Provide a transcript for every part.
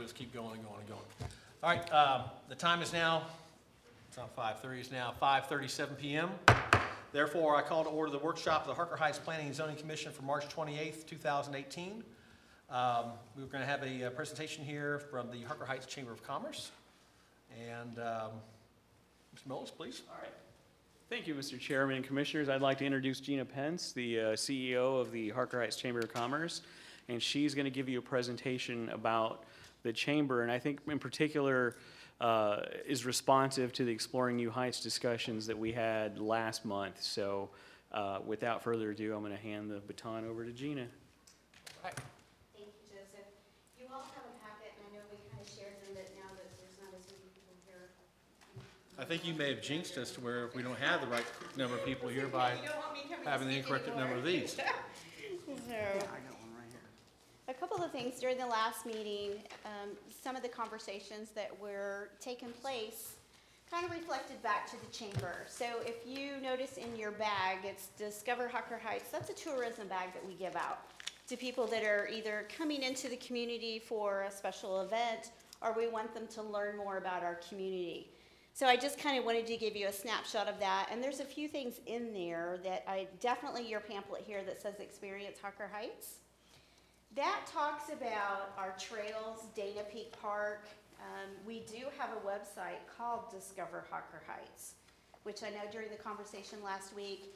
just keep going and going and going. All right, the time is now, it's not 5:30, it's now 5:37 p.m. Therefore, I call to order the workshop of the Harker Heights Planning and Zoning Commission for March 28th, 2018. We're going to have a presentation here from the Harker Heights Chamber of Commerce. And Mr. Millis, please. All right. Thank you, Mr. Chairman and Commissioners. I'd like to introduce Gina Pence, the CEO of the Harker Heights Chamber of Commerce, and she's going to give you a presentation about the Chamber, and I think in particular is responsive to the Exploring New Heights discussions that we had last month. So without further ado, I'm going to hand the baton over to Gina. Hi. Thank you, Joseph. You all have a packet, and I know we kind of shared them, but now that there's not as many people here. I think you may have jinxed us to where we don't have the right number of people here by having the incorrect number of these. So, a couple of things during the last meeting, some of the conversations that were taking place kind of reflected back to the chamber. So if you notice in your bag, it's Discover Harker Heights. That's a tourism bag that we give out to people that are either coming into the community for a special event, or we want them to learn more about our community. So I just kind of wanted to give you a snapshot of that. And there's a few things in there that definitely your pamphlet here that says Experience Harker Heights. That talks about our trails, Dana Peak Park. We do have a website called Discover Harker Heights, which I know during the conversation last week,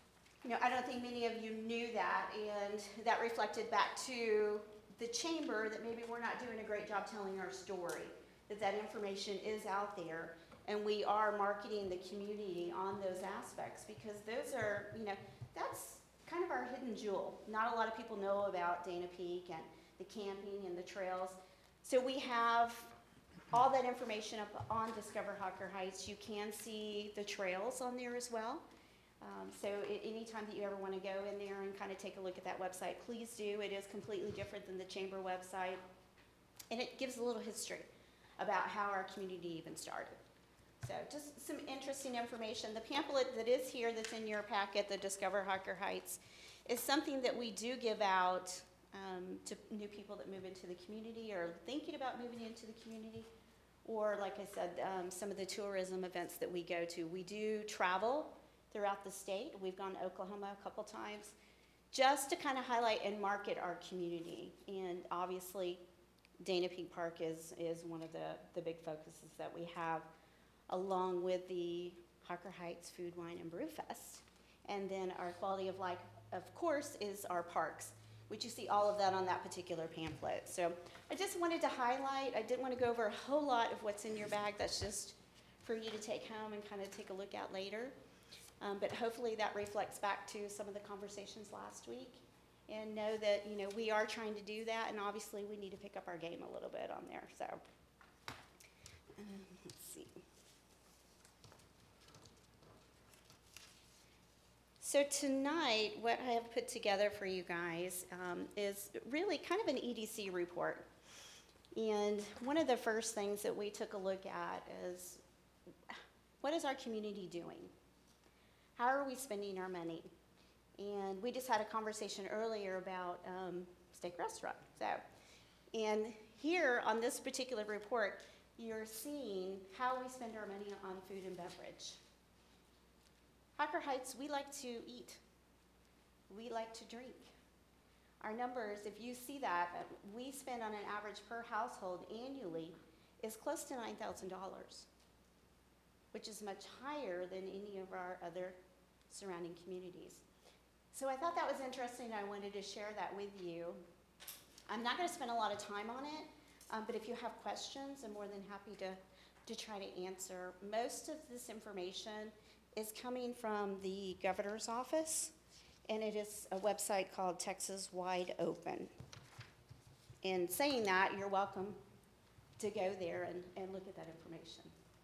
I don't think many of you knew that, and that reflected back to the chamber that maybe we're not doing a great job telling our story, that information is out there, and we are marketing the community on those aspects, because those are, that's kind of our hidden jewel. Not a lot of people know about Dana Peak and the camping and the trails. So we have all that information up on Discover Harker Heights. You can see the trails on there as well. So anytime that you ever want to go in there and kind of take a look at that website, please do. It is completely different than the chamber website. And it gives a little history about how our community even started. So just some interesting information. The pamphlet that is here that's in your packet, the Discover Harker Heights, is something that we do give out to new people that move into the community or thinking about moving into the community. Or like I said, some of the tourism events that we go to. We do travel throughout the state. We've gone to Oklahoma a couple times just to kind of highlight and market our community. And obviously, Dana Peak Park is one of the big focuses that we have, along with the Harker Heights Food, Wine, and Brew Fest. And then our quality of life, of course, is our parks, which you see all of that on that particular pamphlet. So I just wanted to highlight, I didn't want to go over a whole lot of what's in your bag. That's just for you to take home and kind of take a look at later. But hopefully that reflects back to some of the conversations last week. And know that, we are trying to do that, and obviously we need to pick up our game a little bit on there. So let's see. So tonight, what I have put together for you guys is really kind of an EDC report. And one of the first things that we took a look at is, what is our community doing? How are we spending our money? And we just had a conversation earlier about steak restaurant. And here on this particular report, you're seeing how we spend our money on food and beverage. Harker Heights, we like to eat. We like to drink. Our numbers, if you see that, we spend on an average per household annually is close to $9,000, which is much higher than any of our other surrounding communities. So I thought that was interesting. I wanted to share that with you. I'm not going to spend a lot of time on it, but if you have questions, I'm more than happy to try to answer. Most of this information is coming from the governor's office, and it is a website called Texas Wide Open. And saying that, you're welcome to go there and look at that information.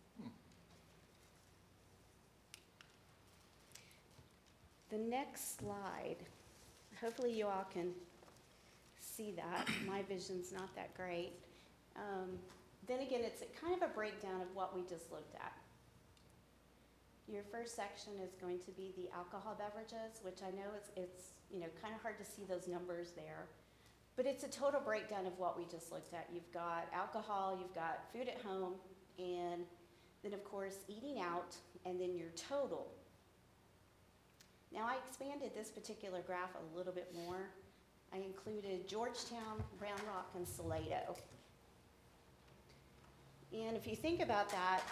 The next slide, hopefully you all can see that. My vision's not that great. Then again, it's kind of a breakdown of what we just looked at. Your first section is going to be the alcohol beverages, which I know it's kind of hard to see those numbers there. But it's a total breakdown of what we just looked at. You've got alcohol, you've got food at home, and then of course eating out, and then your total. Now I expanded this particular graph a little bit more. I included Georgetown, Brown Rock, and Salado. And if you think about that,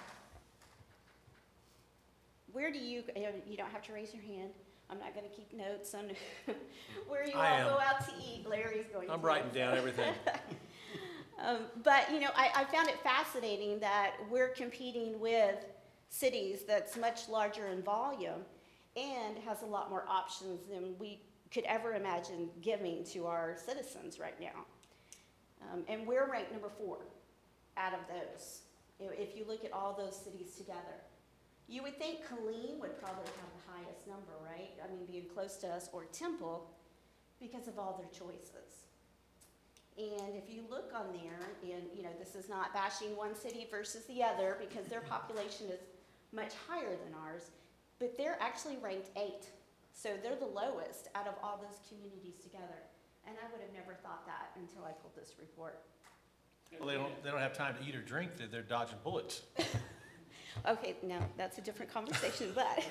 where do you don't have to raise your hand. I'm not gonna keep notes on where you I all am. go out to eat. Larry's going to. I'm writing down everything. But, you know, I found it fascinating that we're competing with cities that's much larger in volume and has a lot more options than we could ever imagine giving to our citizens right now. And we're ranked number 4 out of those, if you look at all those cities together. You would think Killeen would probably have the highest number, right? I mean, being close to us, or Temple, because of all their choices. And if you look on there, and you know, this is not bashing one city versus the other, because their population is much higher than ours, but they're actually ranked 8. So they're the lowest out of all those communities together. And I would have never thought that until I pulled this report. Well, they don't have time to eat or drink, they're dodging bullets. Okay, no, that's a different conversation, but.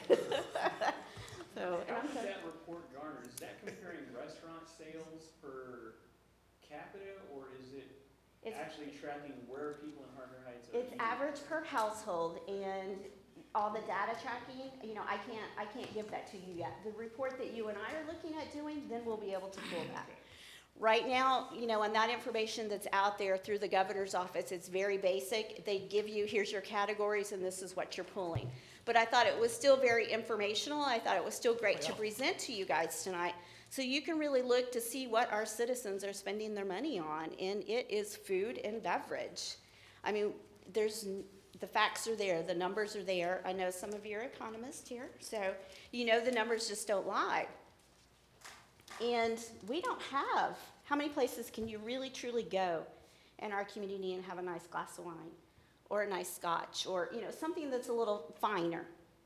So, How does that report garner? Is that comparing restaurant sales per capita, or is it it's, actually tracking where people in Harker Heights are it's eating? average per household, and all the data tracking, you know, I can't give that to you yet. The report that you and I are looking at doing, then we'll be able to pull that. Right now, you know, and that information that's out there through the governor's office, it's very basic. They give you, here's your categories, and this is what you're pulling. But I thought it was still very informational. I thought it was still great to present to you guys tonight. So you can really look to see what our citizens are spending their money on, and it is food and beverage. I mean, the facts are there, the numbers are there. I know some of you are economists here, so you know the numbers just don't lie. And we don't have, how many places can you really truly go in our community and have a nice glass of wine, or a nice scotch, or you know, something that's a little finer?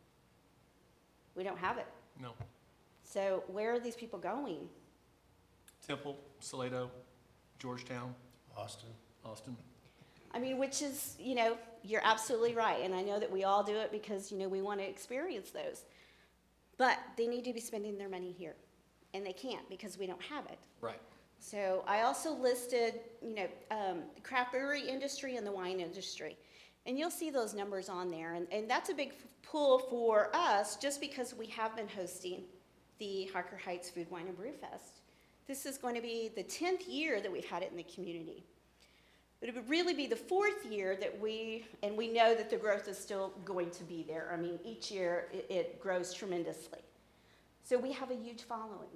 We don't have it. No. So where are these people going? Temple, Salado, Georgetown, Austin. Austin. I mean, which is, you know, you're absolutely right. And I know that we all do it because, you know, we want to experience those. But they need to be spending their money here. And they can't because we don't have it. Right. So I also listed, you know, the craft brewery industry and the wine industry. And you'll see those numbers on there. And that's a big pull for us just because we have been hosting the Harker Heights Food, Wine, and Brew Fest. This is going to be the 10th year that we've had it in the community. But it would really be the 4th year that we know that the growth is still going to be there. I mean, each year it grows tremendously. So we have a huge following.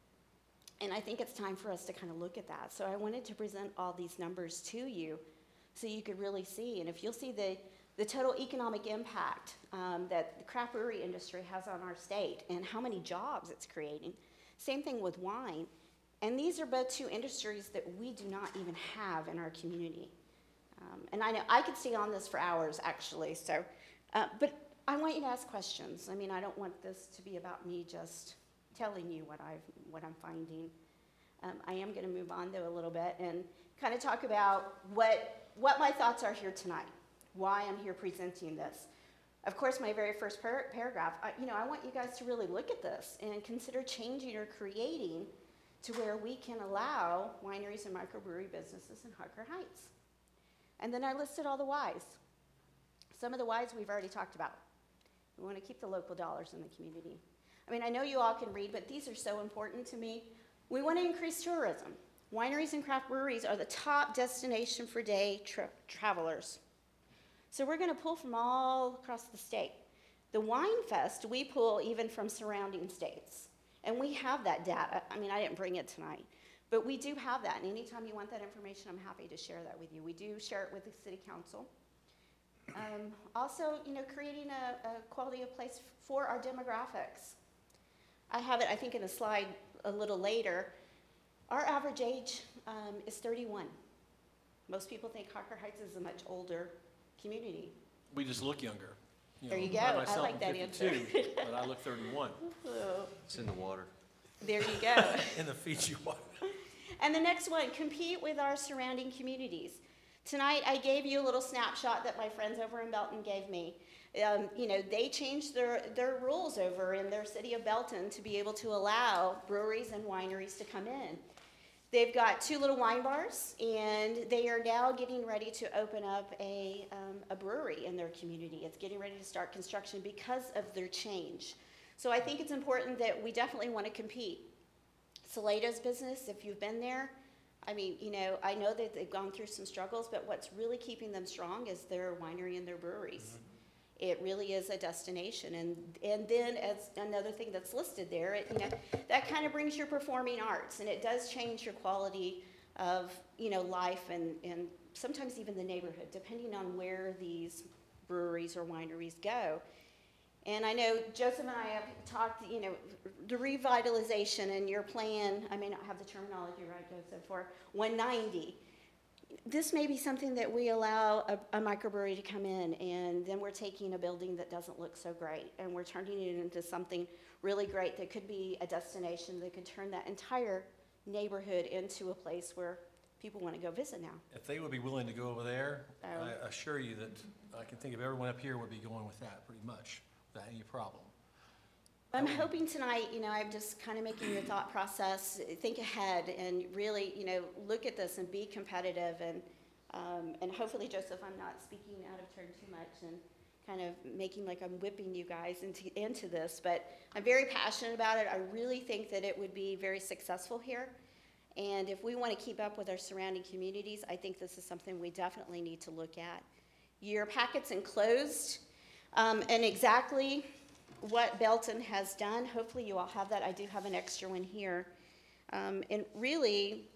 And I think it's time for us to kind of look at that. So I wanted to present all these numbers to you so you could really see. And if you'll see the total economic impact that the craft brewery industry has on our state and how many jobs it's creating. Same thing with wine. And these are both 2 industries that we do not even have in our community. And I know I could stay on this for hours, actually. So, but I want you to ask questions. I mean, I don't want this to be about me just telling you what I'm finding. I am going to move on, though, a little bit and kind of talk about what my thoughts are here tonight, why I'm here presenting this. Of course, my very first paragraph, I want you guys to really look at this and consider changing or creating to where we can allow wineries and microbrewery businesses in Harker Heights. And then I listed all the whys. Some of the whys we've already talked about. We want to keep the local dollars in the community. I mean, I know you all can read, but these are so important to me. We want to increase tourism. Wineries and craft breweries are the top destination for day travelers. So we're going to pull from all across the state. The Wine Fest, we pull even from surrounding states. And we have that data. I mean, I didn't bring it tonight, but we do have that. And anytime you want that information, I'm happy to share that with you. We do share it with the city council. Also, creating a quality of place for our demographics. I have it, I think, in a slide a little later. Our average age is 31. Most people think Harker Heights is a much older community. We just look younger. There you go. I I myself like am that 52, answer. but I look 31 So, It's in the water. there you go. in the Fiji water. And the next one, compete with our surrounding communities. Tonight, I gave you a little snapshot that my friends over in Belton gave me. You know, they changed their rules over in their city of Belton to be able to allow breweries and wineries to come in. They've got 2 little wine bars, and they are now getting ready to open up a brewery in their community. It's getting ready to start construction because of their change. So I think it's important that we definitely want to compete. Salato's business, if you've been there, I mean, you know, I know that they've gone through some struggles, but what's really keeping them strong is their winery and their breweries. Mm-hmm. It really is a destination. And then as another thing that's listed there, you know, that kind of brings your performing arts, and it does change your quality of, you know, life and sometimes even the neighborhood, depending on where these breweries or wineries go. And I know Joseph and I have talked, you know, the revitalization and your plan, I may not have the terminology right, Joseph, for 190. This may be something that we allow a microbrewery to come in, and then we're taking a building that doesn't look so great, and we're turning it into something really great that could be a destination that could turn that entire neighborhood into a place where people want to go visit now. If they would be willing to go over there, I assure you that I can think of everyone up here would be going with that pretty much without any problem. I'm hoping tonight, you know, I'm just kind of making your thought process, think ahead, and really, you know, look at this and be competitive, and hopefully, Joseph, I'm not speaking out of turn too much and kind of making like I'm whipping you guys into this, but I'm very passionate about it. I really think that it would be very successful here, and if we want to keep up with our surrounding communities, I think this is something we definitely need to look at. Your packet's enclosed, and exactly what Belton has done. Hopefully you all have that. I do have an extra one here. And really,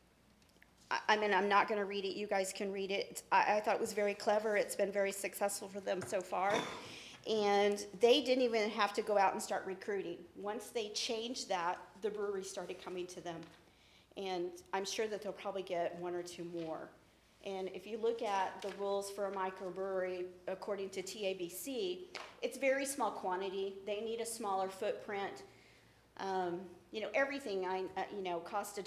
I mean, I'm not going to read it. You guys can read it. I thought it was very clever. It's been very successful for them so far. And they didn't even have to go out and start recruiting. Once they changed that, the brewery started coming to them. And I'm sure that they'll probably get 1 or 2 more. And if you look at the rules for a microbrewery, according to TABC, it's very small quantity. They need a smaller footprint. You know, everything, you know, costs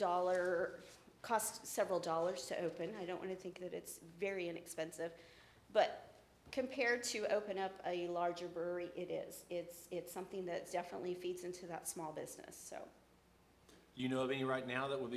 several dollars to open. I don't want to think that it's very inexpensive. But compared to open up a larger brewery, it is. It's something that definitely feeds into that small business. So, Do you know of any right now that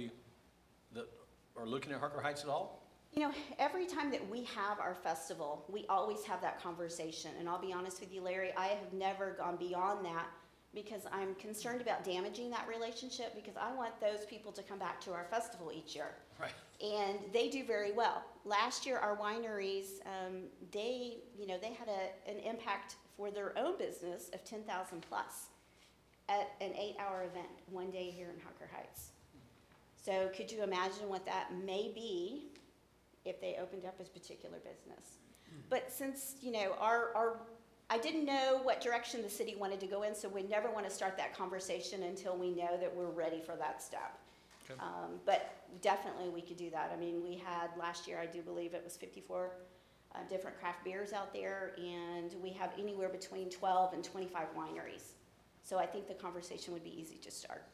are looking at Harker Heights at all? you know, every time that we have our festival, we always have that conversation. And I'll be honest with you, Larry, I have never gone beyond that because I'm concerned about damaging that relationship, because I want those people to come back to our festival each year. Right. And they do very well. Last year, our wineries, they had an impact for their own business of 10,000 plus at an 8-hour event one day here in Harker Heights. So could you imagine what that may be if they opened up a particular business? But since, you know, I didn't know what direction the city wanted to go in, so we never want to start that conversation until we know that we're ready for that step. Okay. But definitely we could do that. I mean, we had last year, I do believe it was 54 different craft beers out there, and we have anywhere between 12 and 25 wineries. So I think the conversation would be easy to start.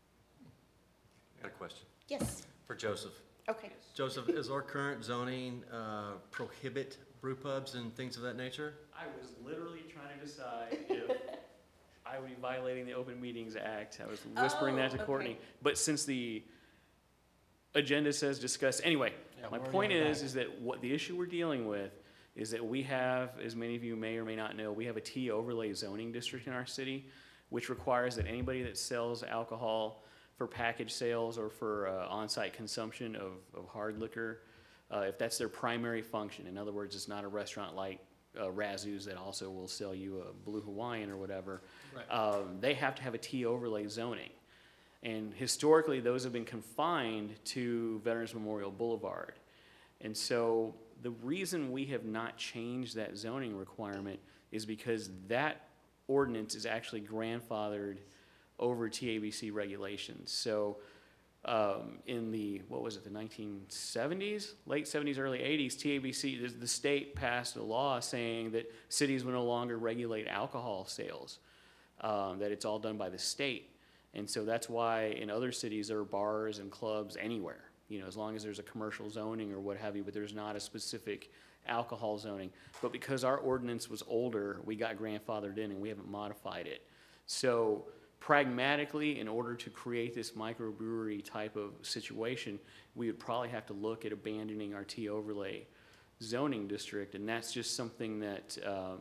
I got a question Yes. for Joseph. Okay. Joseph, is our current zoning prohibit brew pubs and things of that nature? I was literally trying to decide if I would be violating the Open Meetings Act. I was whispering that to okay. Courtney. But since the agenda says discuss, anyway, Yeah, my we're already point on the is back. that what the issue we're dealing with is that we have, as many of you may or may not know, we have a T overlay zoning district in our city, which requires that anybody that sells alcohol for package sales or for on-site consumption of hard liquor, if that's their primary function. In other words, it's not a restaurant like Razzo's that also will sell you a Blue Hawaiian or whatever. Right. They have to have a T overlay zoning. And historically, those have been confined to Veterans Memorial Boulevard. And so the reason we have not changed that zoning requirement is because that ordinance is actually grandfathered over TABC regulations. So in the, what was it, the 1970s, late 70s, early 80s, TABC, the state passed a law saying that cities would no longer regulate alcohol sales, that it's all done by the state. And so that's why in other cities there are bars and clubs anywhere, you know, as long as there's a commercial zoning or what have you, but there's not a specific alcohol zoning. But because our ordinance was older, we got grandfathered in and we haven't modified it. So pragmatically, in order to create this microbrewery type of situation, we would probably have to look at abandoning our T overlay zoning district, and that's just something that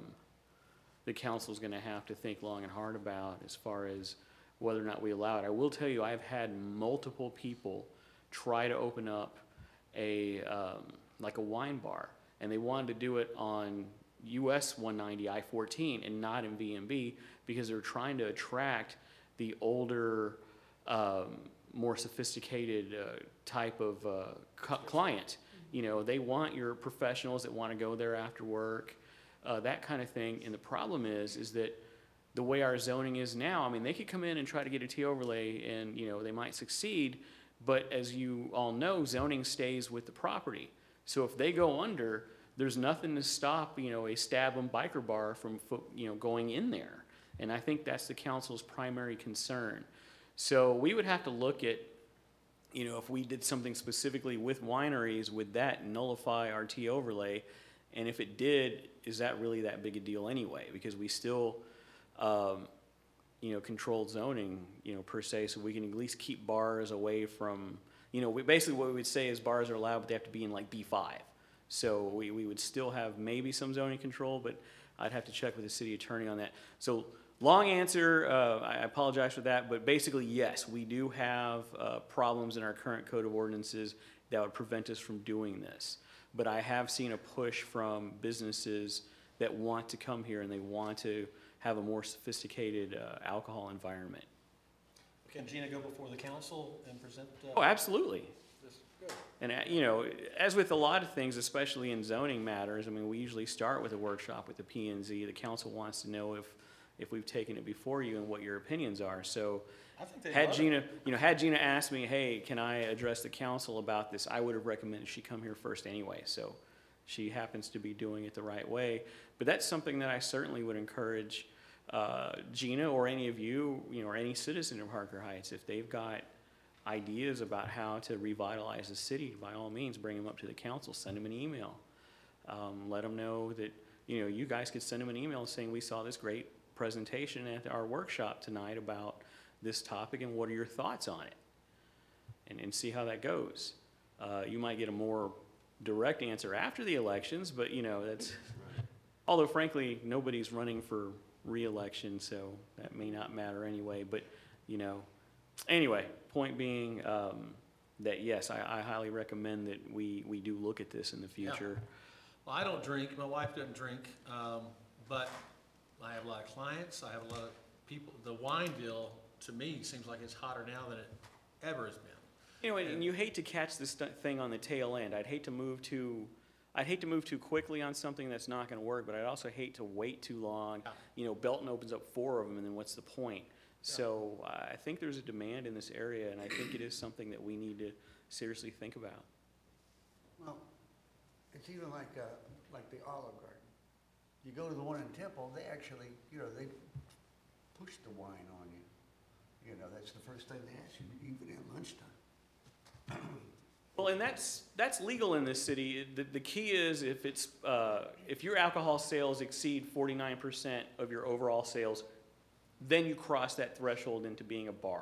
the council's gonna have to think long and hard about as far as whether or not we allow it. I will tell you, I've had multiple people try to open up a, like a wine bar, and they wanted to do it on US 190 I-14 and not in VMB because they're trying to attract the older, more sophisticated type of client. You know, they want your professionals that want to go there after work, that kind of thing. And the problem is that the way our zoning is now, I mean, they could come in and try to get a T overlay and, you know, they might succeed, but as you all know, zoning stays with the property. So if they go under, there's nothing to stop, you know, a Stab 'em biker bar from, you know, going in there. And I think that's the council's primary concern. So we would have to look at, you know, if we did something specifically with wineries, would that nullify our T overlay? And if it did, is that really that big a deal anyway? Because we still, you know, controlled zoning, you know, per se, so we can at least keep bars away from, you know, basically what we would say is bars are allowed, but they have to be in like B5. So we would still have maybe some zoning control, but I'd have to check with the city attorney on that. So long answer, I apologize for that, but basically, yes, we do have problems in our current code of ordinances that would prevent us from doing this. But I have seen a push from businesses that want to come here and they want to have a more sophisticated alcohol environment. Can Gina go before the council and present? Oh, absolutely. This? Good. And, you know, as with a lot of things, especially in zoning matters, I mean, we usually start with a workshop with the P&Z. The council wants to know if we've taken it before you and what your opinions are. So I think they had love Gina, you know, had Gina asked me, hey, can I address the council about this, I would have recommended she come here first anyway. So she happens to be doing it the right way. But that's something that I certainly would encourage Gina or any of you, you know, or any citizen of Harker Heights, if they've got ideas about how to revitalize the city, by all means, bring them up to the council, send them an email. Let them know that, you know, you guys could send them an email saying we saw this great presentation at our workshop tonight about this topic and what are your thoughts on it, and see how that goes. You might get a more direct answer after the elections, but you know, that's, although frankly, nobody's running for re-election, so that may not matter anyway, but you know, anyway, point being that yes, I highly recommend that we do look at this in the future. Well, I don't drink, my wife doesn't drink, but I have a lot of clients, I have a lot of people. The wine bill, to me, seems like it's hotter now than it ever has been. You know, and you hate to catch this thing on the tail end. I'd hate to move too quickly on something that's not gonna work, but I'd also hate to wait too long. Yeah. You know, Belton opens up 4 of them, and then what's the point? So I think there's a demand in this area, and I think it is something that we need to seriously think about. Well, it's even like the Olive Garden. You go to the one in Temple, they actually, you know, they push the wine on you. You know, that's the first thing they ask you, even at lunchtime. Well, and that's legal in this city. The key is if your alcohol sales exceed 49% of your overall sales, then you cross that threshold into being a bar.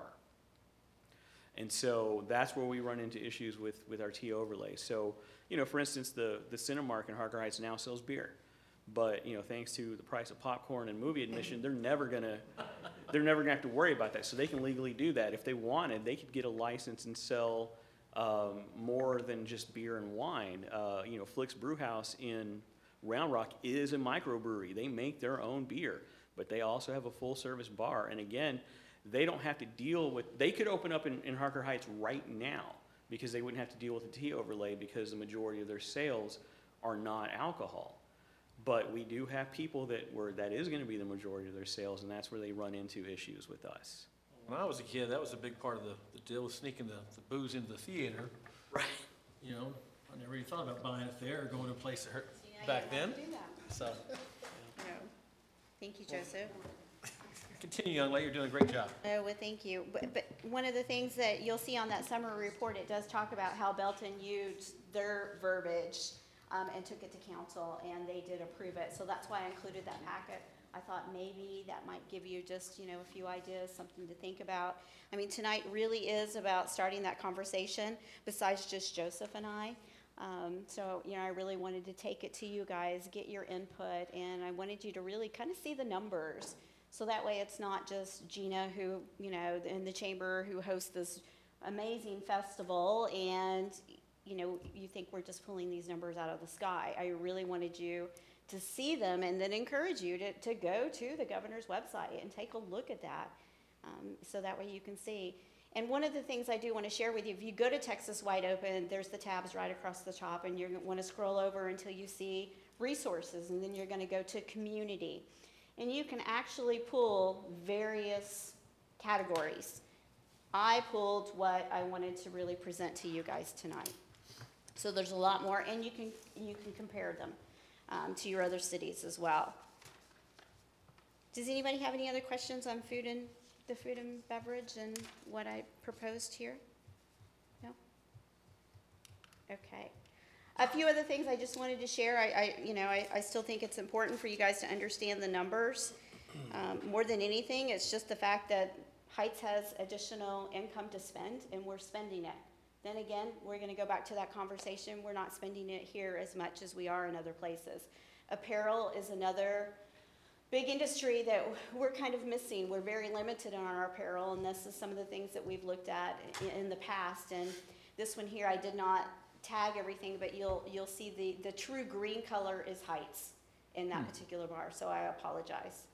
And so that's where we run into issues with our T overlay. So, you know, for instance, the Cinemark in Harker Heights now sells beer. But, you know, thanks to the price of popcorn and movie admission, they're never gonna have to worry about that. So they can legally do that. If they wanted, they could get a license and sell more than just beer and wine. You know, Flick's Brewhouse in Round Rock is a microbrewery. They make their own beer, but they also have a full-service bar. And again, they don't have to deal with, they could open up in Harker Heights right now because they wouldn't have to deal with the T overlay because the majority of their sales are not alcohol. But we do have people that is going to be the majority of their sales, and that's where they run into issues with us. When I was a kid, that was a big part of the deal, was sneaking the booze into the theater. Right. You know, I never even thought about buying it there or going to a place that hurt See, now you back don't then. have to do that. So, No. Thank you, Joseph. Continue, young lady, you're doing a great job. Oh, well, thank you. But one of the things that you'll see on that summary report, it does talk about how Belton used their verbiage and took it to council, and they did approve it. So that's why I included that packet. I thought maybe that might give you just, you know, a few ideas, something to think about. I mean, tonight really is about starting that conversation besides just Joseph and I. So, you know, I really wanted to take it to you guys, get your input, and I wanted you to really kind of see the numbers. So that way it's not just Gina who, you know, in the chamber who hosts this amazing festival and, you know, you think we're just pulling these numbers out of the sky. I really wanted you to see them and then encourage you to go to the governor's website and take a look at that. So that way you can see. And one of the things I do want to share with you, if you go to Texas Wide Open, there's the tabs right across the top, and you're going to want to scroll over until you see resources, and then you're going to go to community. And you can actually pull various categories. I pulled what I wanted to really present to you guys tonight. So there's a lot more, and you can compare them to your other cities as well. Does anybody have any other questions on the food and beverage and what I proposed here? No? Okay. A few other things I just wanted to share. I still think it's important for you guys to understand the numbers. More than anything, it's just the fact that Heights has additional income to spend, and we're spending it. Then again, we're going to go back to that conversation. We're not spending it here as much as we are in other places. Apparel is another big industry that we're kind of missing. We're very limited on our apparel, and this is some of the things that we've looked at in the past. And this one here, I did not tag everything, but you'll see the true green color is Heights in that particular bar, so I apologize.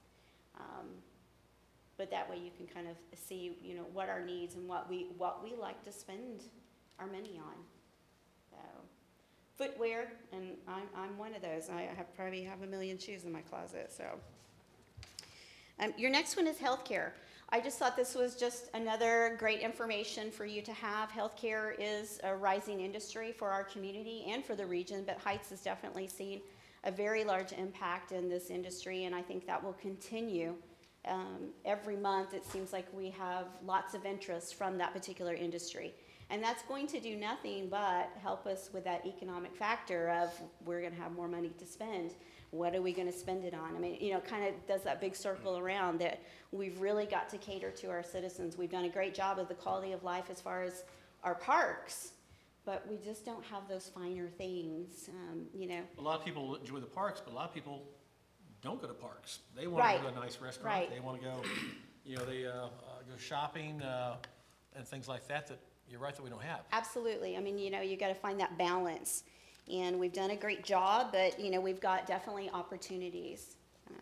But that way you can kind of see, you know, what our needs and what we like to spend our money on. So, footwear, and I'm one of those. I probably have a million shoes in my closet. So, your next one is healthcare. I just thought this was just another great information for you to have. Healthcare is a rising industry for our community and for the region, but Heights has definitely seen a very large impact in this industry, and I think that will continue. Every month it seems like we have lots of interest from that particular industry. And that's going to do nothing but help us with that economic factor of we're going to have more money to spend. What are we going to spend it on? I mean, you know, kind of does that big circle around that we've really got to cater to our citizens. We've done a great job of the quality of life as far as our parks, but we just don't have those finer things, you know. A lot of people enjoy the parks, but a lot of people don't go to parks. They want to go to a nice restaurant. Right. They want to go, you know, they go shopping and things like that you're right that we don't have. Absolutely. I mean, you know, you got to find that balance. And we've done a great job, but, you know, we've got definitely opportunities.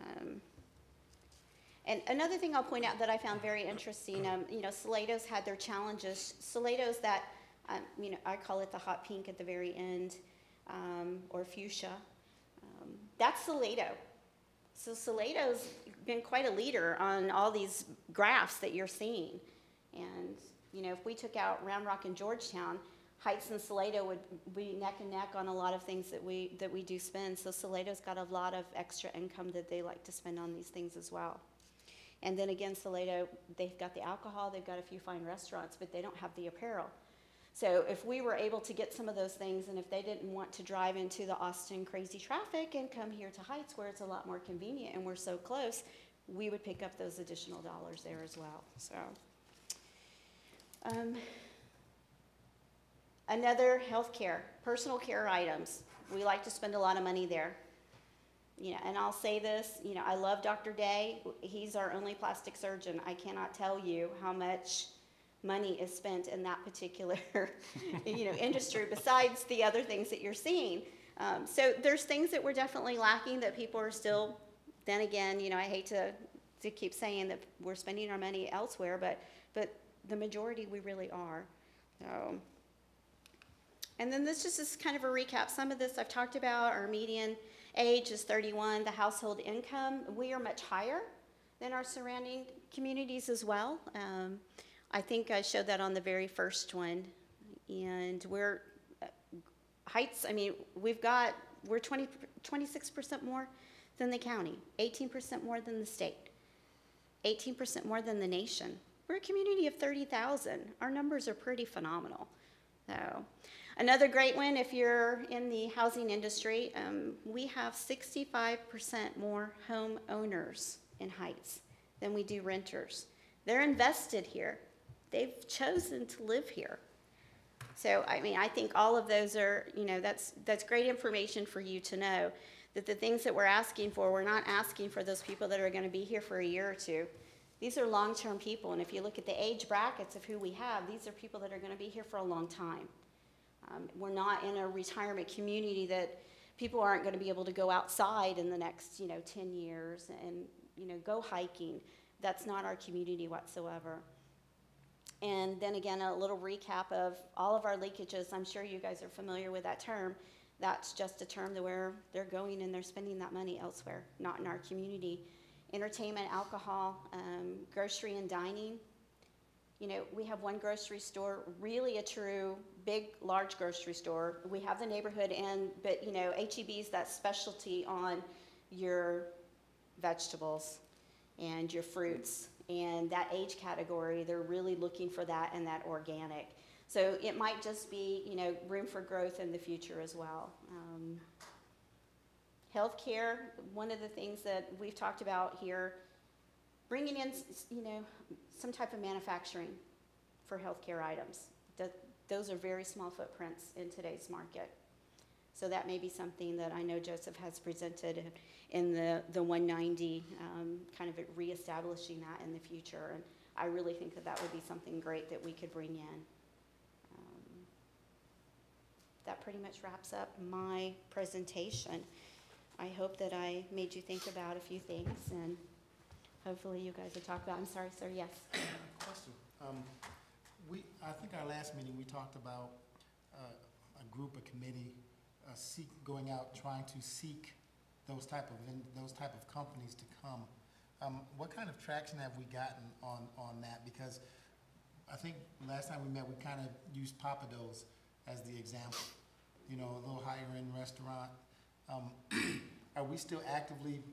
And another thing I'll point out that I found very interesting, you know, Salato's had their challenges. Salato's that, you know, I call it the hot pink at the very end, or fuchsia. That's Salato. So Salato's been quite a leader on all these graphs that you're seeing. And, you know, if we took out Round Rock and Georgetown, Heights and Salato would be neck and neck on a lot of things that we do spend. So Salato's got a lot of extra income that they like to spend on these things as well. And then again, Salato, they've got the alcohol, they've got a few fine restaurants, but they don't have the apparel. So if we were able to get some of those things, and if they didn't want to drive into the Austin crazy traffic and come here to Heights where it's a lot more convenient and we're so close, we would pick up those additional dollars there as well. So, another healthcare, personal care items. We like to spend a lot of money there. You know, and I'll say this, you know, I love Dr. Day. He's our only plastic surgeon. I cannot tell you how much money is spent in that particular, you know, industry besides the other things that you're seeing. So there's things that we're definitely lacking that people are still, then again, you know, I hate to keep saying that we're spending our money elsewhere, but the majority we really are. So, and then this just is kind of a recap. Some of this I've talked about. Our median age is 31. The household income, we are much higher than our surrounding communities as well. I think I showed that on the very first one. And we're, Heights, I mean, we're 26% more than the county, 18% more than the state. 18% more than the nation. We're a community of 30,000. Our numbers are pretty phenomenal. So, another great one, if you're in the housing industry, we have 65% more homeowners in Heights than we do renters. They're invested here. They've chosen to live here. So, I mean, I think all of those are, you know, that's great information for you to know, that the things that we're asking for, we're not asking for those people that are going to be here for a year or two. These are long-term people, and if you look at the age brackets of who we have, these are people that are going to be here for a long time. We're not in a retirement community that people aren't going to be able to go outside in the next, 10 years and, go hiking. That's not our community whatsoever. And then again, a little recap of all of our leakages. I'm sure you guys are familiar with that term. That's just a term that where they're going and they're spending that money elsewhere, not in our community. Entertainment, alcohol, grocery and dining. We have one grocery store, really a true big, large grocery store. We have the neighborhood but H-E-B's that specialty on your vegetables and your fruits. And that age category, they're really looking for that and that organic. So it might just be, room for growth in the future as well. Healthcare, one of the things that we've talked about here, bringing in, some type of manufacturing for healthcare items. Those are very small footprints in today's market. So that may be something that I know Joseph has presented in the 190, kind of reestablishing that in the future. And I really think that would be something great that we could bring in. That pretty much wraps up my presentation. I hope that I made you think about a few things, and hopefully you guys will talk about. I'm sorry, sir. Yes. Question. I think our last meeting we talked about a group, a committee, going out trying to seek those type of companies to come. What kind of traction have we gotten on that? Because I think last time we met, we kind of used Pappadeaux's as the example. A little higher end restaurant. Do we still actively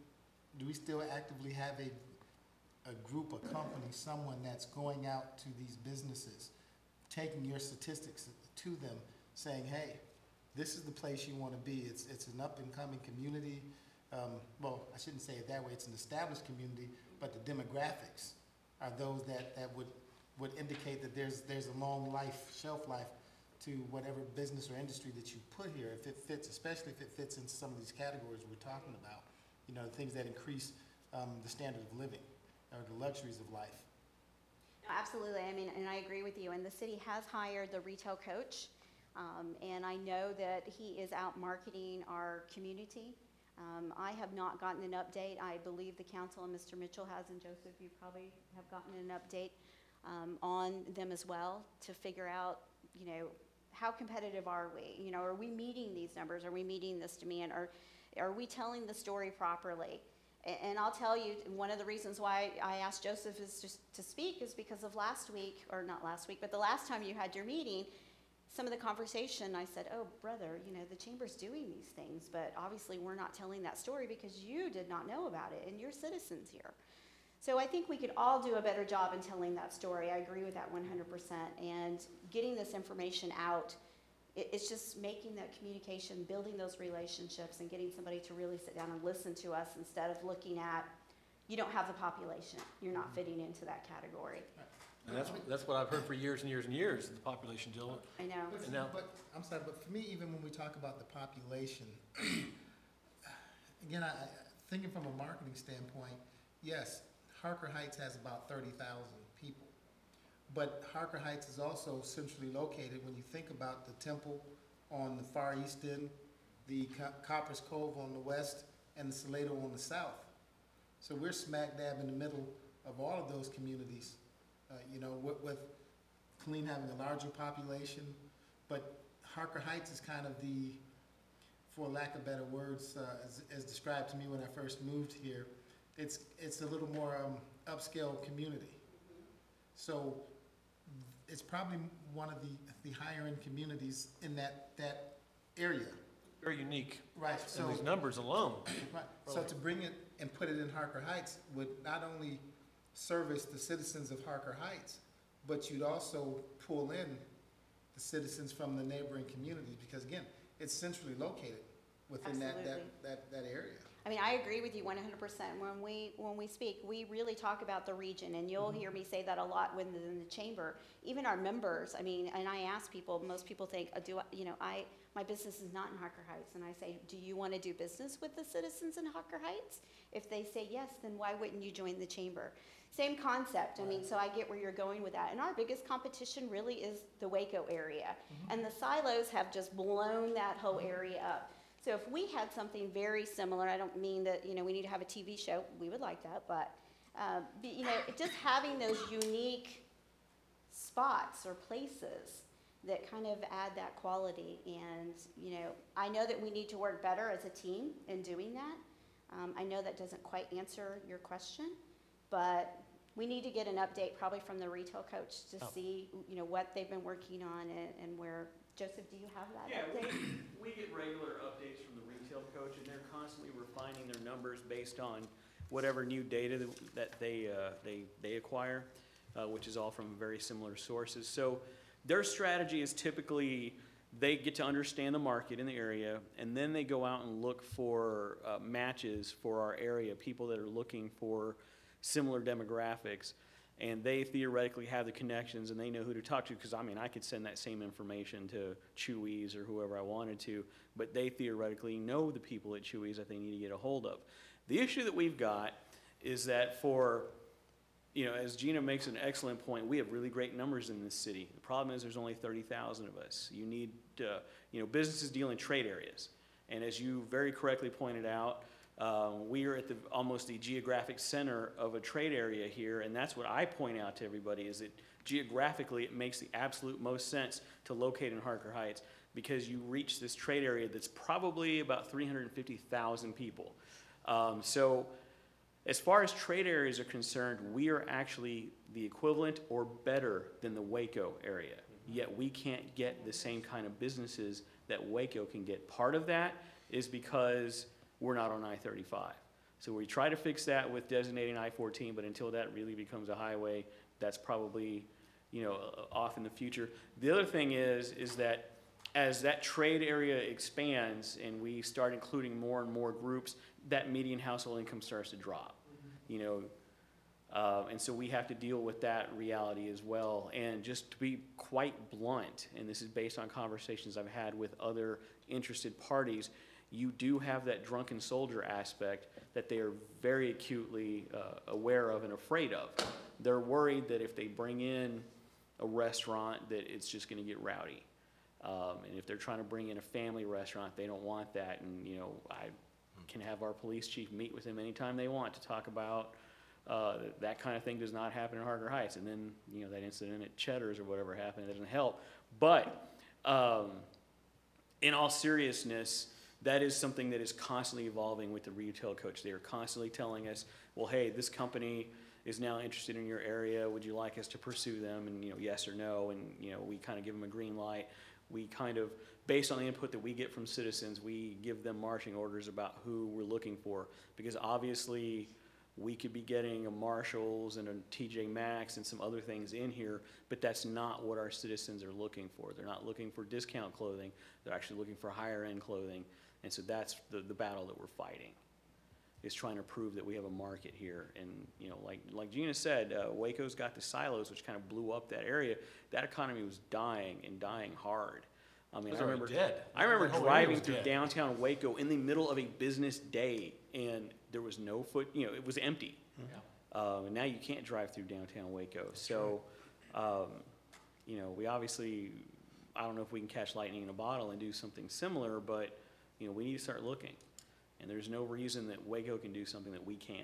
have a group, a company, someone that's going out to these businesses, taking your statistics to them, saying, hey, this is the place you want to be. It's an up-and-coming community. Well, I shouldn't say it that way. It's an established community, but the demographics are those that would indicate that there's a long shelf life to whatever business or industry that you put here, if it fits, especially if it fits into some of these categories we're talking about, the things that increase the standard of living or the luxuries of life. No, absolutely. I mean, and I agree with you. And the city has hired the retail coach, and I know that he is out marketing our community. I have not gotten an update. I believe the council and Mr. Mitchell has, and Joseph, you probably have gotten an update on them as well to figure out, how competitive are we? Are we meeting these numbers? Are we meeting this demand? Are we telling the story properly? And I'll tell you, one of the reasons why I asked Joseph to speak is because of last week, or not last week, but the last time you had your meeting, some of the conversation, I said, oh, brother, the chamber's doing these things, but obviously we're not telling that story because you did not know about it, and you're citizens here. So I think we could all do a better job in telling that story. I agree with that 100%. And getting this information out, it's just making that communication, building those relationships, and getting somebody to really sit down and listen to us instead of looking at, you don't have the population. You're not fitting into that category. And that's what I've heard for years and years and years, the population deal. I know. But I'm sorry, but for me, even when we talk about the population, again, thinking from a marketing standpoint, yes, Harker Heights has about 30,000 people. But Harker Heights is also centrally located when you think about the Temple on the far east end, the Coppers Cove on the west, and the Salado on the south. So we're smack dab in the middle of all of those communities, with Killeen having a larger population. But Harker Heights is kind of for lack of better words, as described to me when I first moved here, it's a little more upscale community. So it's probably one of the higher end communities in that area. Very unique. Right. So these numbers alone. Right. So to bring it and put it in Harker Heights would not only service the citizens of Harker Heights, but you'd also pull in the citizens from the neighboring communities, because again, it's centrally located within that area. I mean, I agree with you 100%. When we speak, we really talk about the region, and you'll hear me say that a lot within the chamber. Even our members, I mean, and I ask people, most people think, my business is not in Harker Heights, and I say, do you want to do business with the citizens in Harker Heights? If they say yes, then why wouldn't you join the chamber? Same concept. I mean, so I get where you're going with that. And our biggest competition really is the Waco area, and the silos have just blown that whole area up. So if we had something very similar, I don't mean that, we need to have a TV show, we would like that, but, just having those unique spots or places that kind of add that quality. And, I know that we need to work better as a team in doing that. I know that doesn't quite answer your question, but we need to get an update probably from the retail coach to see, what they've been working on and where. Joseph, do you have that update? We get regular updates from the retail coach, and they're constantly refining their numbers based on whatever new data that they acquire, which is all from very similar sources. So their strategy is typically they get to understand the market in the area, and then they go out and look for matches for our area, people that are looking for similar demographics. And they theoretically have the connections, and they know who to talk to, because I could send that same information to Chewy's or whoever I wanted to, but they theoretically know the people at Chewy's that they need to get a hold of. The issue that we've got is that as Gina makes an excellent point, we have really great numbers in this city. The problem is there's only 30,000 of us. You need, businesses deal in trade areas. And as you very correctly pointed out, we are at almost the geographic center of a trade area here, and that's what I point out to everybody, is that geographically it makes the absolute most sense to locate in Harker Heights, because you reach this trade area that's probably about 350,000 people. So as far as trade areas are concerned, we are actually the equivalent or better than the Waco area, yet we can't get the same kind of businesses that Waco can get. Part of that is because we're not on I-35. So we try to fix that with designating I-14, but until that really becomes a highway, that's probably, off in the future. The other thing is that as that trade area expands and we start including more and more groups, that median household income starts to drop, and so we have to deal with that reality as well. And just to be quite blunt, and this is based on conversations I've had with other interested parties, you do have that drunken soldier aspect that they are very acutely aware of and afraid of. They're worried that if they bring in a restaurant, that it's just going to get rowdy. And if they're trying to bring in a family restaurant, they don't want that. And, I can have our police chief meet with them anytime they want to talk about that kind of thing does not happen in Harker Heights. And then, that incident at Cheddar's or whatever happened, it doesn't help. But in all seriousness, that is something that is constantly evolving with the retail coach. They are constantly telling us, well, hey, this company is now interested in your area. Would you like us to pursue them? And, yes or no. And, we kind of give them a green light. We kind of, based on the input that we get from citizens, we give them marching orders about who we're looking for. Because obviously, we could be getting a Marshalls and a TJ Maxx and some other things in here, but that's not what our citizens are looking for. They're not looking for discount clothing. They're actually looking for higher end clothing. And so that's the battle that we're fighting, is trying to prove that we have a market here. And, like Gina said, Waco's got the silos, which kind of blew up that area. That economy was dying and dying hard. I remember driving through downtown Waco in the middle of a business day, and there was no it was empty. Yeah. And now you can't drive through downtown Waco. So, we obviously, I don't know if we can catch lightning in a bottle and do something similar, but, we need to start looking. And there's no reason that Waco can do something that we can't.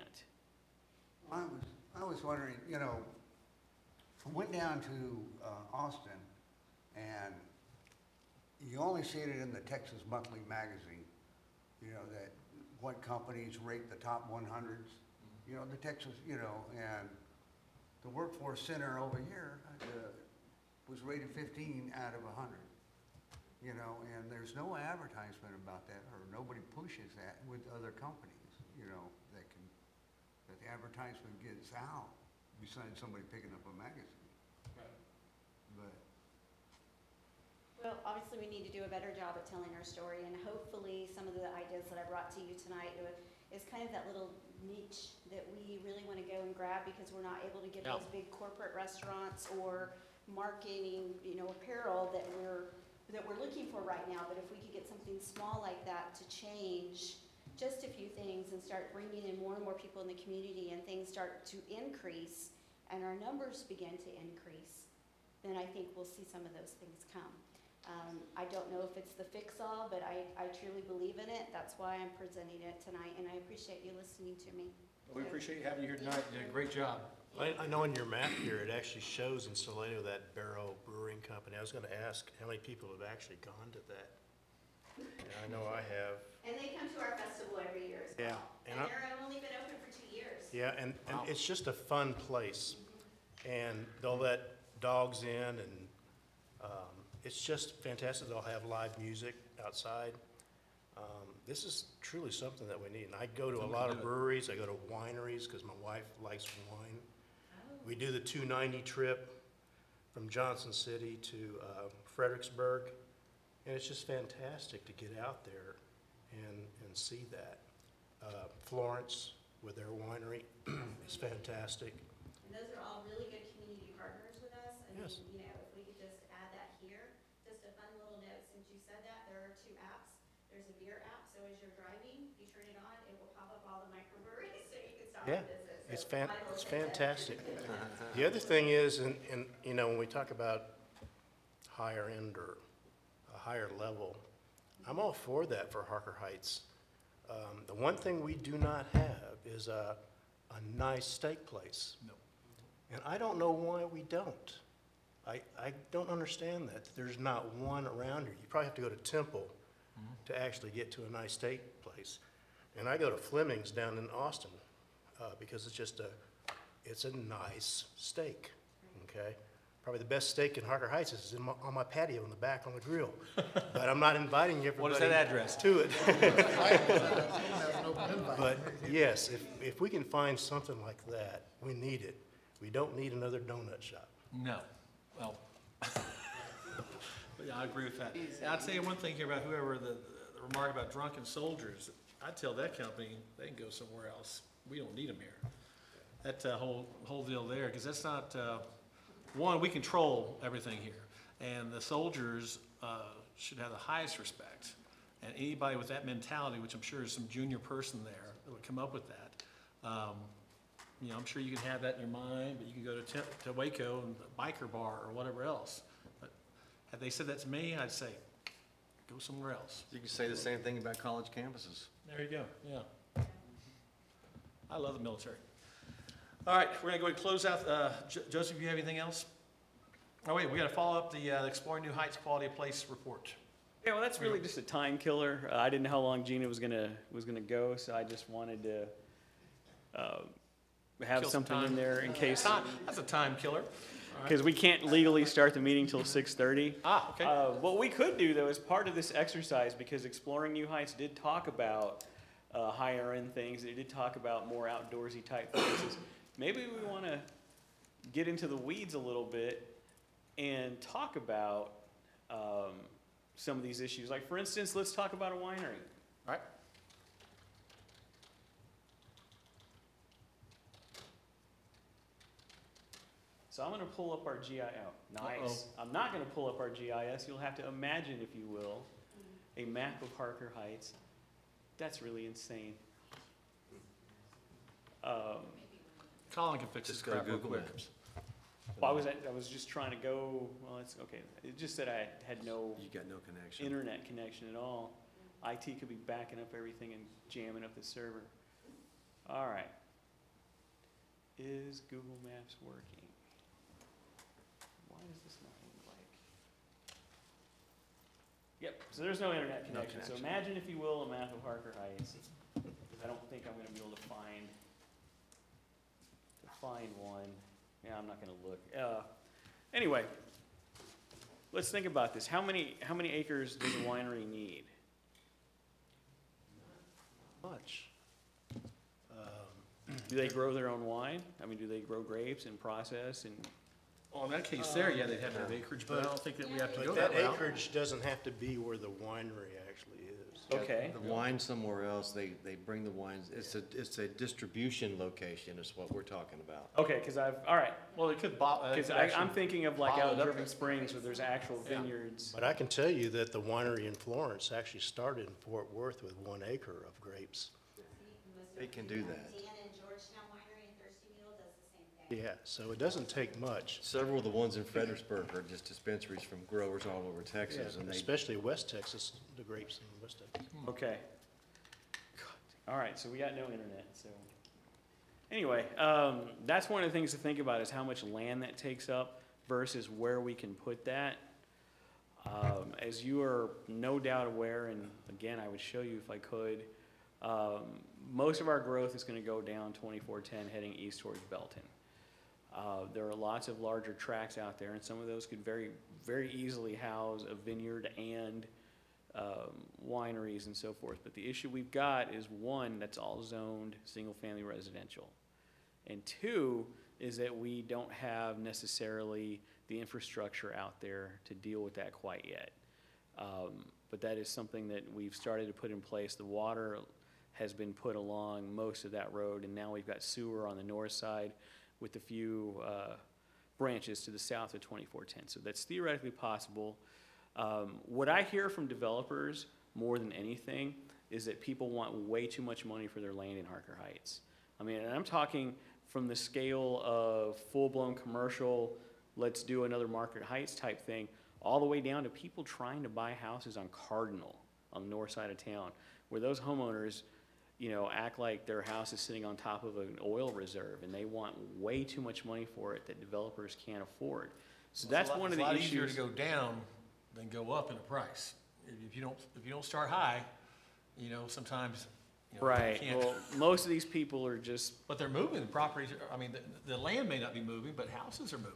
I was wondering, I went down to Austin, and you only see it in the Texas Monthly Magazine, that what companies rate the top 100s, the Texas, and the Workforce Center over here was rated 15 out of 100. And there's no advertisement about that, or nobody pushes that with other companies, that the advertisement gets out, besides somebody picking up a magazine. But, Well, obviously, we need to do a better job at telling our story, and hopefully, some of the ideas that I brought to you tonight is kind of that little niche that we really want to go and grab, because we're not able to get Yeah. those big corporate restaurants or marketing, apparel that we're looking for right now. But if we could get something small like that to change just a few things and start bringing in more and more people in the community, and things start to increase and our numbers begin to increase, then I think we'll see some of those things come. I don't know if it's the fix-all, but I truly believe in it. That's why I'm presenting it tonight, and I appreciate you listening to me. We appreciate you having you here tonight. You did a great job. I know on your map here, it actually shows in Salado that Barrow Brewing Company. I was gonna ask how many people have actually gone to that. And I know I have. And they come to our festival every year as Yeah, well. and And they're only been open for 2 years. Yeah, and Wow. it's just a fun place. And they'll let dogs in, and it's just fantastic. They'll have live music outside. This is truly something that we need. And I go to a lot of breweries, I go to wineries, because my wife likes wine. We do the 290 trip from Johnson City to Fredericksburg, and it's just fantastic to get out there and see that. Florence with their winery is fantastic. And those are all really good community partners with us. I mean, Yes. if we could just add that here, just a fun little note, since you said that, there are 2 apps. There's a beer app, so as you're driving, you turn it on, it will pop up all the microbreweries, so you can start Yeah, a business. So it's my little it's tidbit. fantastic. The other thing is, and when we talk about higher end or a higher level, I'm all for that for Harker Heights. The one thing we do not have is a nice steak place. No. And I don't know why we don't. I don't understand that. There's not one around here. You probably have to go to Temple to actually get to a nice steak place. And I go to Fleming's down in Austin, because it's a nice steak, okay? Probably the best steak in Harker Heights is on my patio in the back on the grill. But I'm not inviting everybody. What is that address? To it. But yes, if we can find something like that, we need it. We don't need another donut shop. No. Well, yeah, I agree with that. And I'd say one thing here about whoever the remark about drunken soldiers, I'd tell that company, they can go somewhere else. We don't need them here. That whole deal there, because that's not, one, we control everything here. And the soldiers should have the highest respect. And anybody with that mentality, which I'm sure is some junior person there that would come up with that, I'm sure you can have that in your mind, but you can go to Waco and the biker bar or whatever else. But had they said that to me, I'd say, go somewhere else. You can say the same thing about college campuses. There you go, yeah. I love the military. All right, we're gonna go ahead and close out. Joseph, you have anything else? Oh wait, we gotta follow up the Exploring New Heights Quality of Place report. Yeah, well, that's really just a time killer. I didn't know how long Gina was gonna go, so I just wanted to have Kill some something in time. there in case, That's a time killer. because we can't legally start the meeting till 6:30. Ah, okay. What we could do, though, as part of this exercise, because Exploring New Heights did talk about higher end things, it did talk about more outdoorsy type places. Maybe we want to get into the weeds a little bit and talk about some of these issues. Like, for instance, let's talk about a winery. All right. So I'm going to pull up our GIS. Nice. Uh-oh. I'm not going to pull up our GIS. You'll have to imagine, if you will, a map of Harker Heights. That's really insane. Colin can fix this Just go to crap real Google quick. Maps. Well, I was just trying to go, well, it's okay. It just said I had no You got no connection. internet connection at all. IT could be backing up everything and jamming up the server. All right. Is Google Maps working? Why does this not look like? Yep, so there's no internet No connection. So connection. imagine, if you will, a map of Harker Heights. I don't think I'm gonna be able to find one. Yeah, I'm not gonna look. Anyway, let's think about this. How many acres does a winery need? Much. Do they grow their own wine? I mean, do they grow grapes and process and? Well, in that case there, yeah, they'd have to have acreage, but I don't think that we have to go But that that route. acreage doesn't have to be where the winery actually is. Okay. The wine somewhere else, they bring the wines, it's a distribution location is what we're talking about. Okay, all right, Well, it could because I'm thinking of like out bottled of up. Driven Springs where there's actual vineyards. But I can tell you that the winery in Florence actually started in Fort Worth with 1 acre of grapes. They can do that. Dan and Georgetown Winery in Thirsty Needle does the same thing. Yeah, so it doesn't take much. Several of the ones in Fredericksburg are just dispensaries from growers all over Texas, and they, Especially West Texas, the grapes in West Texas. Okay. All right, so we got no internet, so. Anyway, that's one of the things to think about is how much land that takes up versus where we can put that. As you are no doubt aware, and again, I would show you if I could, most of our growth is gonna go down 2410 heading east towards Belton. There are lots of larger tracts out there, and some of those could very, very easily house a vineyard and wineries and so forth. But the issue we've got is one, that's all zoned single-family residential. And two, is that we don't have necessarily the infrastructure out there to deal with that quite yet. But that is something that we've started to put in place. The water has been put along most of that road, and now we've got sewer on the north side with a few branches to the south of 2410. So that's theoretically possible. What I hear from developers more than anything is that people want way too much money for their land in Harker Heights. I mean, and I'm talking from the scale of full-blown commercial, let's do another Market Heights type thing, all the way down to people trying to buy houses on Cardinal, on the north side of town, where those homeowners, you know, act like their house is sitting on top of an oil reserve, and they want way too much money for it that developers can't afford. So that's one of the It's a lot easier to issues. go down than go up in a price. If you don't start high, you know, sometimes, you know, you Right, can't. well, most of these people are just, But they're moving, the properties, I mean, the land may not be moving, but houses are moving.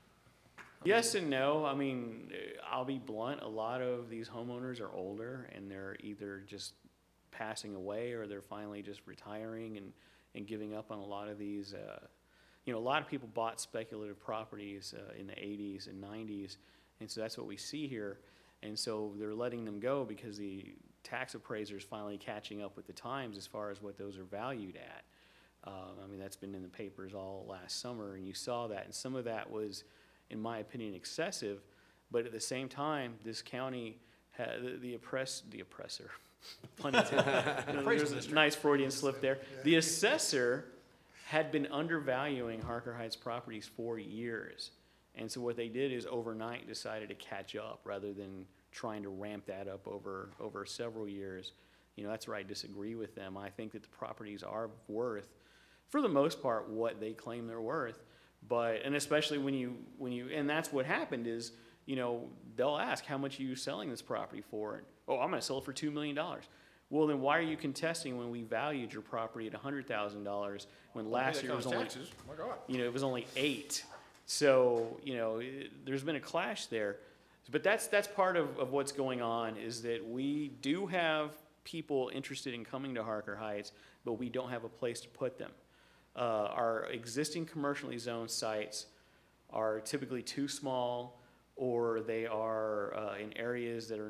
yes and no. I mean, I'll be blunt, a lot of these homeowners are older, and they're either just passing away, or they're finally just retiring and giving up on a lot of these, you know, a lot of people bought speculative properties in the 80s and 90s, and so that's what we see here. And so they're letting them go because the tax appraiser's finally catching up with the times as far as what those are valued at. I mean, that's been in the papers all last summer, and you saw that, and some of that was, in my opinion, excessive, but at the same time, this county had the oppressor, pun intended. There's a nice Freudian slip there. The assessor had been undervaluing Harker Heights properties for years. And so what they did is overnight decided to catch up rather than trying to ramp that up over several years. You know, that's where I disagree with them. I think that the properties are worth, for the most part, what they claim they're worth. But, and especially when you, and that's what happened is, you know, they'll ask, how much are you selling this property for? And, oh, I'm gonna sell it for $2 million. Well, then why are you contesting when we valued your property at $100,000 when last year was only, Taxes, my God. you know, it was only 8? So, you know, there's been a clash there. But that's part of what's going on, is that we do have people interested in coming to Harker Heights, but we don't have a place to put them. Our existing commercially zoned sites are typically too small, or they are in areas that are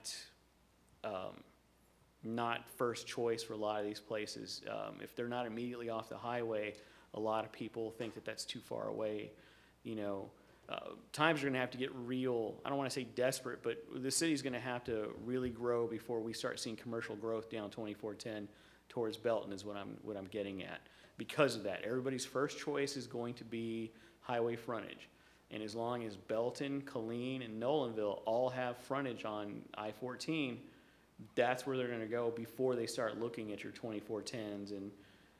not first choice for a lot of these places. If they're not immediately off the highway, a lot of people think that that's too far away. You know, times are gonna have to get real, I don't wanna say desperate, but the city's gonna have to really grow before we start seeing commercial growth down 2410 towards Belton is what I'm getting at. Because of that, everybody's first choice is going to be highway frontage. And as long as Belton, Killeen, and Nolanville all have frontage on I-14, that's where they're gonna go before they start looking at your 2410s and,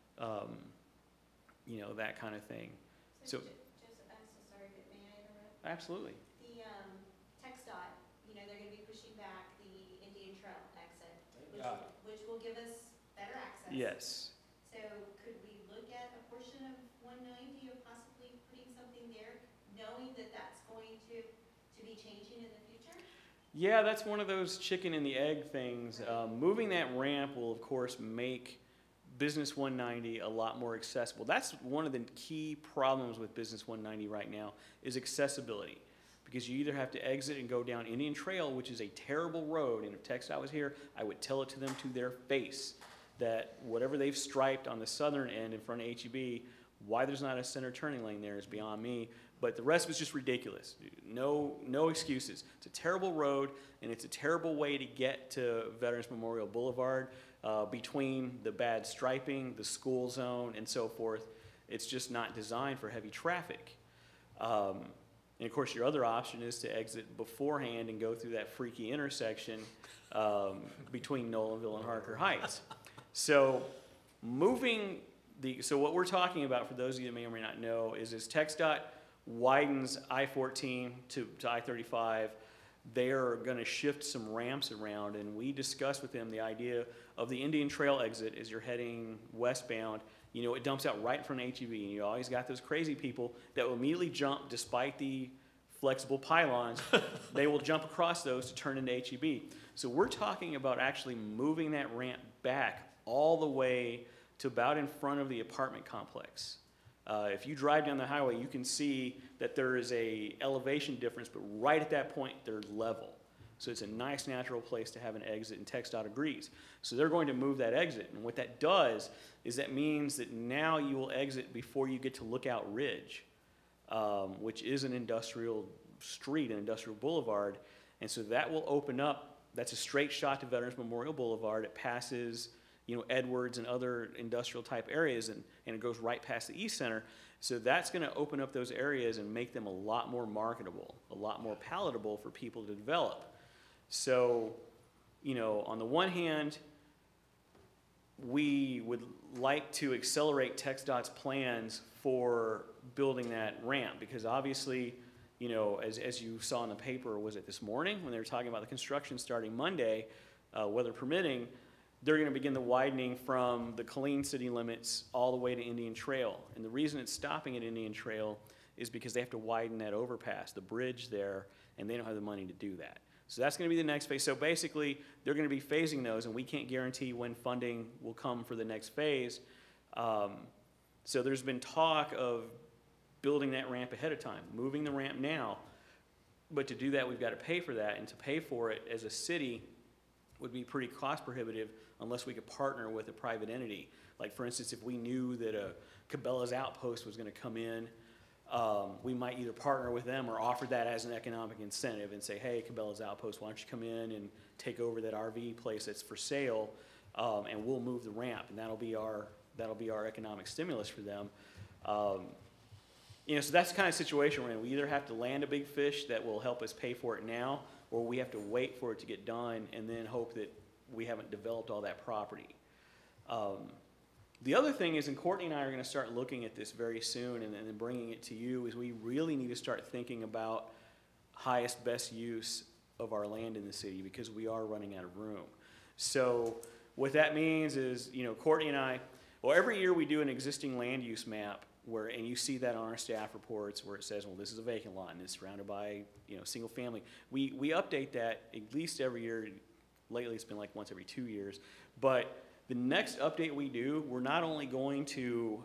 you know, that kind of thing. So, Joseph, I'm so sorry, but may I interrupt? absolutely. The, TxDOT, you know, they're gonna be pushing back the Indian Trail exit, which will give us better access. Yes. So could we look at a portion of 190 of possibly putting something there, knowing that that's going to be changing in the future? Yeah, that's one of those chicken and the egg things. Moving that ramp will, of course, make Business 190 a lot more accessible. That's one of the key problems with Business 190 right now is accessibility. Because you either have to exit and go down Indian Trail, which is a terrible road, and if TxDOT was here, I would tell it to them to their face that whatever they've striped on the southern end in front of HEB, why there's not a center turning lane there is beyond me, but the rest was just ridiculous. No excuses. It's a terrible road, and it's a terrible way to get to Veterans Memorial Boulevard between the bad striping, the school zone, and so forth. It's just not designed for heavy traffic. And of course, your other option is to exit beforehand and go through that freaky intersection between Nolanville and Harker Heights. So so what we're talking about, for those of you that may or may not know, is as TxDOT widens I-14 to I-35, they are going to shift some ramps around, and we discussed with them the idea of the Indian Trail exit as you're heading westbound. You know, it dumps out right in front of HEB, and you always got those crazy people that will immediately jump despite the flexible pylons. They will jump across those to turn into HEB. So we're talking about actually moving that ramp back all the way to about in front of the apartment complex. If you drive down the highway, you can see that there is a elevation difference, but right at that point, they're level. So it's a nice natural place to have an exit, and TxDOT agrees. So they're going to move that exit, and what that does is that means that now you will exit before you get to Lookout Ridge, which is an industrial street, an industrial boulevard, and so that will open up. That's a straight shot to Veterans Memorial Boulevard. It passes, you know, Edwards and other industrial type areas, and it goes right past the East Center. So that's going to open up those areas and make them a lot more marketable, a lot more palatable for people to develop. So, you know, on the one hand, we would like to accelerate TxDOT's plans for building that ramp, because obviously, you know, as you saw in the paper, was it this morning, when they were talking about the construction starting Monday, weather permitting, they're going to begin the widening from the Killeen city limits all the way to Indian Trail. And the reason it's stopping at Indian Trail is because they have to widen that overpass, the bridge there, and they don't have the money to do that. So that's going to be the next phase. So basically, they're going to be phasing those, and we can't guarantee when funding will come for the next phase. So there's been talk of building that ramp ahead of time, moving the ramp now. But to do that, we've got to pay for that, and to pay for it as a city would be pretty cost prohibitive unless we could partner with a private entity. Like, for instance, if we knew that a Cabela's Outpost was going to come in, we might either partner with them or offer that as an economic incentive and say, hey, Cabela's Outpost, why don't you come in and take over that RV place that's for sale, and we'll move the ramp, and that'll be our economic stimulus for them. You know, so that's the kind of situation we're in. We either have to land a big fish that will help us pay for it now, or we have to wait for it to get done and then hope that we haven't developed all that property. The other thing is, and Courtney and I are going to start looking at this very soon and then bringing it to you, is we really need to start thinking about highest best use of our land in the city, because we are running out of room. So what that means is, you know, Courtney and I, well, every year we do an existing land use map and you see that on our staff reports where it says, well, this is a vacant lot and it's surrounded by, you know, single family. We update that at least every year. Lately it's been like once every 2 years. But the next update we do, we're not only going to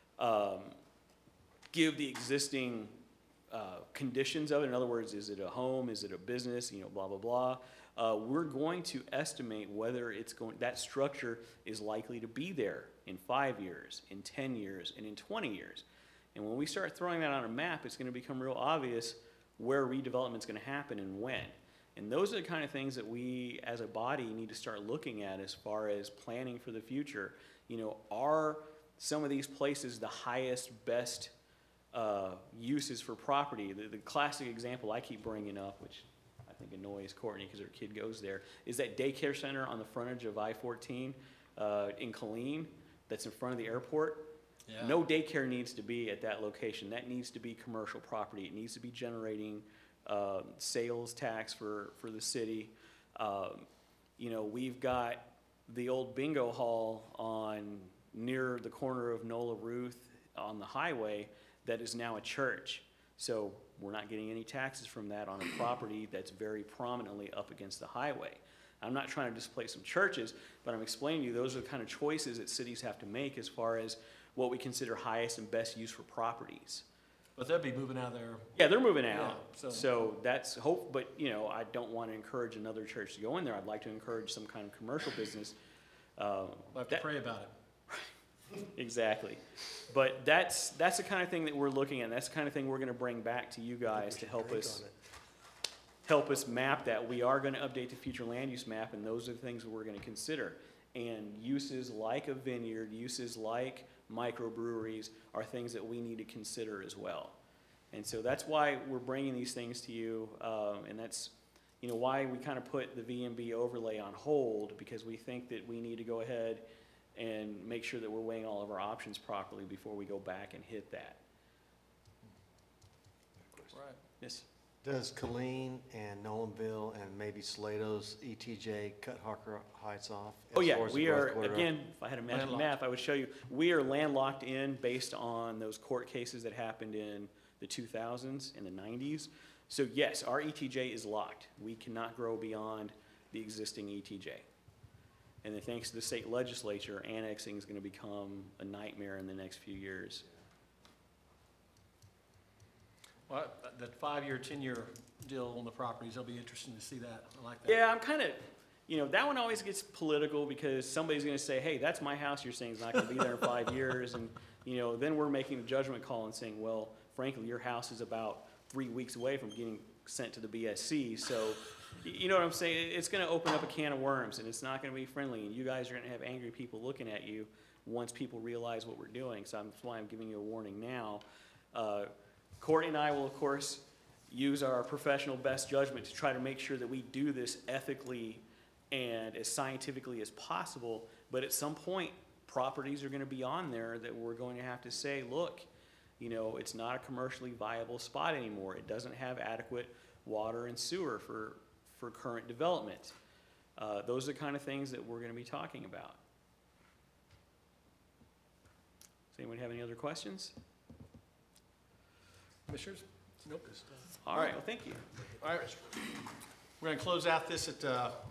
give the existing conditions of it. In other words, is it a home? Is it a business? You know, blah, blah, blah. We're going to estimate whether that structure is likely to be there in 5 years, in 10 years, and in 20 years. And when we start throwing that on a map, it's going to become real obvious where redevelopment is going to happen and when. And those are the kind of things that we, as a body, need to start looking at as far as planning for the future. You know, are some of these places the highest, best uses for property? The classic example I keep bringing up, which I think annoys Courtney because her kid goes there, is that daycare center on the frontage of I-14 in Killeen that's in front of the airport. Yeah. No daycare needs to be at that location. That needs to be commercial property. It needs to be generating sales tax for the city. You know, we've got the old bingo hall near the corner of Nola Ruth on the highway that is now a church. So we're not getting any taxes from that on a property that's very prominently up against the highway. I'm not trying to displace some churches, but I'm explaining to you, those are the kind of choices that cities have to make as far as what we consider highest and best use for properties. But they'll be moving out of there. Yeah, they're moving Yeah, out, so- so that's hope, but, you know, I don't want to encourage another church to go in there. I'd like to encourage some kind of commercial business. We'll have to That- pray about it. Exactly. But that's the kind of thing that we're looking at, and that's the kind of thing we're gonna bring back to you guys to help Drink us, on it. help us map that. We are gonna update the future land use map, and those are the things that we're gonna consider. And uses like a vineyard, uses like microbreweries are things that we need to consider as well. And so that's why we're bringing these things to you, and that's, you know, why we kind of put the VMB overlay on hold, because we think that we need to go ahead and make sure that we're weighing all of our options properly before we go back and hit that. Right. Yes? Does Colleen and Nolanville and maybe Salo's ETJ cut Harker Heights off? Oh, as yeah, far as the we growth are, corridor? again, if I had a magic Landlocked. map, I would show you, we are landlocked in based on those court cases that happened in the 2000s and the 90s. So yes, our ETJ is locked. We cannot grow beyond the existing ETJ. And then thanks to the state legislature, annexing is gonna become a nightmare in the next few years. Well, that 5-year, 10-year deal on the properties, it'll be interesting to see that. I like that. Yeah, I'm kind of, you know, that one always gets political because somebody's going to say, hey, that's my house, you're saying it's not going to be there in 5 years. And, you know, then we're making a judgment call and saying, well, frankly, your house is about 3 weeks away from getting sent to the BSC. So, you know what I'm saying? It's going to open up a can of worms and it's not going to be friendly. And you guys are going to have angry people looking at you once people realize what we're doing. So that's why I'm giving you a warning now. Courtney and I will, of course, use our professional best judgment to try to make sure that we do this ethically and as scientifically as possible. But at some point, properties are going to be on there that we're going to have to say, look, you know, it's not a commercially viable spot anymore. It doesn't have adequate water and sewer for current development. Those are the kind of things that we're going to be talking about. Does anyone have any other questions? Commissioners? Nope. All right, well, thank you. All right. We're going to close out this at